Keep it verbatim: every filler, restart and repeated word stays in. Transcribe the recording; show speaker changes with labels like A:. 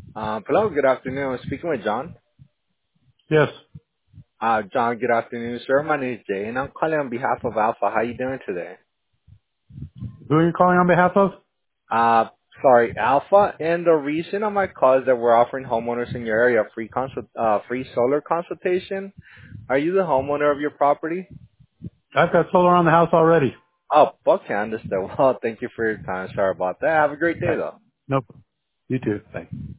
A: Um, hello, good afternoon. I'm speaking with John.
B: Yes.
A: Uh, John, good afternoon, sir. My name is Jay, and I'm calling on behalf of Alpha. How you doing today?
B: Who are you calling on behalf of?
A: Uh, sorry, Alpha. And the reason of my call is that we're offering homeowners in your area free consult, uh, free solar consultation. Are you the homeowner of your property?
B: I've got solar on the house already.
A: Oh, okay, I understand. Well, thank you for your time. Sorry about that. Have a great day,
B: Okay.
A: though.
B: Nope. You too. Thanks.